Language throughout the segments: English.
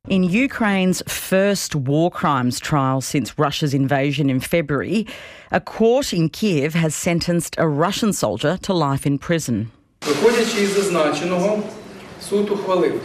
In Ukraine's first war crimes trial since Russia's invasion in February, a court in Kiev has sentenced a Russian soldier to life in prison. Виходячи із зазначеного, суд ухвалив.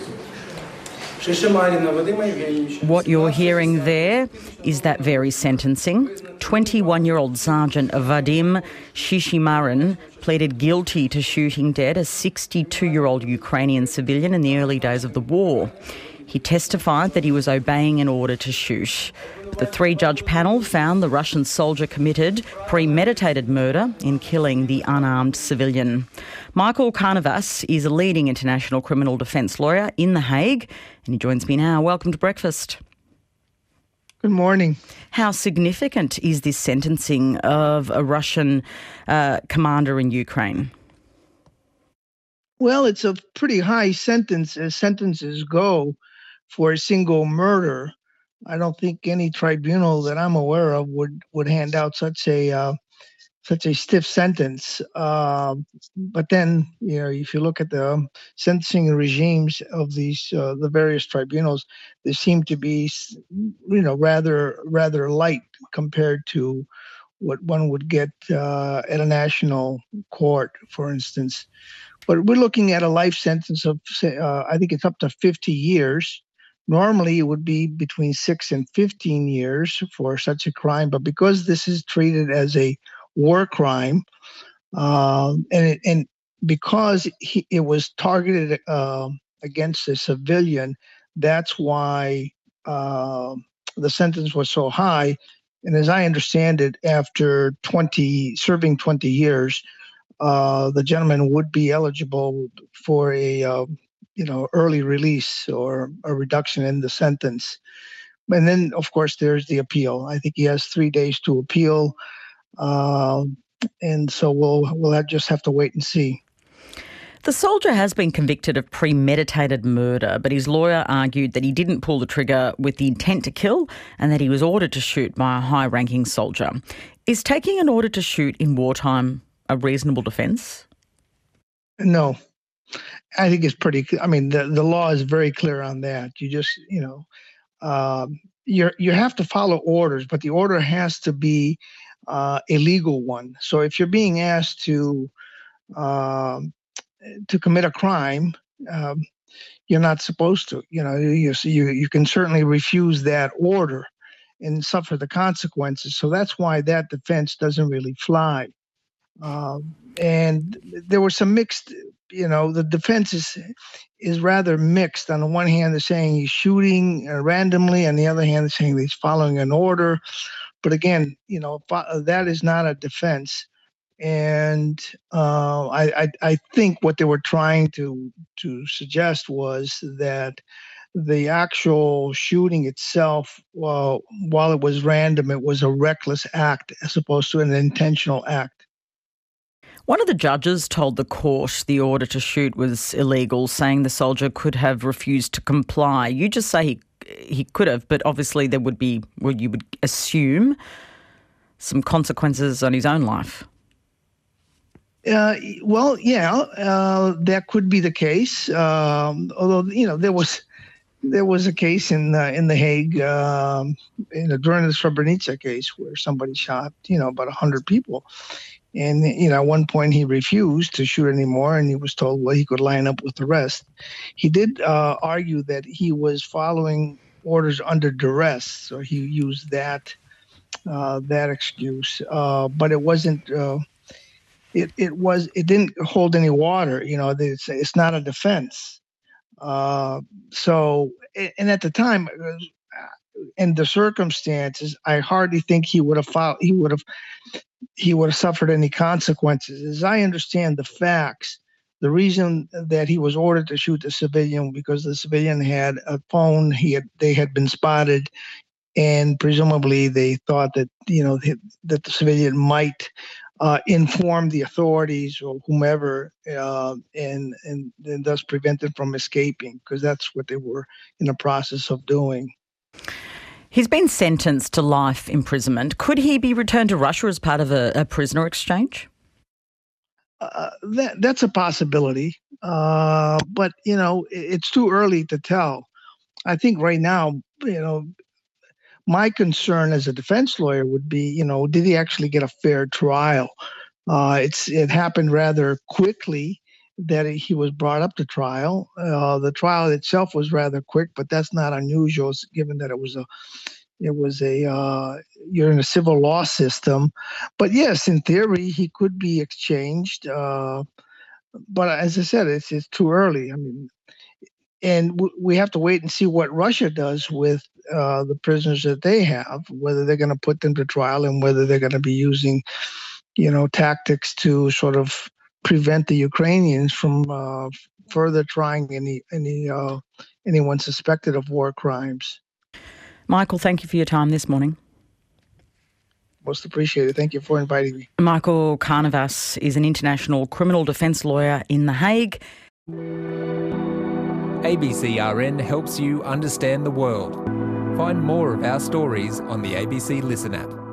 What you're hearing there is that very sentencing. 21-year-old Sergeant Vadim Shishimarin pleaded guilty to shooting dead a 62-year-old Ukrainian civilian in the early days of the war. He testified that he was obeying an order to shoot. But the three-judge panel found the Russian soldier committed premeditated murder in killing the unarmed civilian. Michael Carnavas is a leading international criminal defence lawyer in The Hague, and he joins me now. Welcome to Breakfast. Good morning. How significant is this sentencing of a Russian commander in Ukraine? Well, it's a pretty high sentence as sentences go for a single murder. I don't think any tribunal that I'm aware of would hand out such a stiff sentence. But then, if you look at the sentencing regimes of these the various tribunals, they seem to be, rather light compared to what one would get at a national court, for instance. But we're looking at a life sentence of, I think it's up to 50 years. Normally, it would be between 6 and 15 years for such a crime. But because this is treated as a war crime, and because it was targeted against a civilian, that's why the sentence was so high. And as I understand it, after serving 20 years, the gentleman would be eligible for a early release or a reduction in the sentence. And then, of course, there's the appeal. I think he has 3 days to appeal, and so we'll just have to wait and see. The soldier has been convicted of premeditated murder, but his lawyer argued that he didn't pull the trigger with the intent to kill and that he was ordered to shoot by a high-ranking soldier. Is taking an order to shoot in wartime a reasonable defence? No. I think it's pretty. I mean, the law is very clear on that. You just, you have to follow orders, but the order has to be a legal one. So if you're being asked to commit a crime, you're not supposed to. You can certainly refuse that order and suffer the consequences. So that's why that defense doesn't really fly. And there were some mixed. The defense is rather mixed. On the one hand, they're saying he's shooting randomly. On the other hand, they're saying he's following an order. But again, that is not a defense. And I think what they were trying to suggest was that the actual shooting itself, while it was random, it was a reckless act as opposed to an intentional act. One of the judges told the court the order to shoot was illegal, saying the soldier could have refused to comply. You just say he could have, but obviously there would be, you would assume, some consequences on his own life. That could be the case. Although there was a case in The Hague during the Srebrenica case where somebody shot about 100 people. And, at one point he refused to shoot anymore, and he was told, he could line up with the rest. He did argue that he was following orders under duress, so he used that excuse. But it wasn't. It didn't hold any water. It's not a defense. So, and at the time, in the circumstances, I hardly think he would have suffered any consequences. As I understand the facts, the reason that he was ordered to shoot the civilian because the civilian had a phone, they had been spotted, and presumably they thought that that the civilian might inform the authorities or whomever, and thus prevent them from escaping, because that's what they were in the process of doing. He's been sentenced to life imprisonment. Could he be returned to Russia as part of a prisoner exchange? That's a possibility, but it's too early to tell. I think right now, my concern as a defense lawyer would be, did he actually get a fair trial? It happened rather quickly that he was brought up to trial. The trial itself was rather quick, but that's not unusual given that you're in a civil law system. But yes, in theory, he could be exchanged. But as I said, it's too early. I mean, and we have to wait and see what Russia does with the prisoners that they have, whether they're going to put them to trial and whether they're going to be using, tactics to sort of prevent the Ukrainians from further trying anyone suspected of war crimes. Michael, thank you for your time this morning. Most appreciated. Thank you for inviting me. Michael Carnavas is an international criminal defence lawyer in The Hague. ABCRN helps you understand the world. Find more of our stories on the ABC Listen app.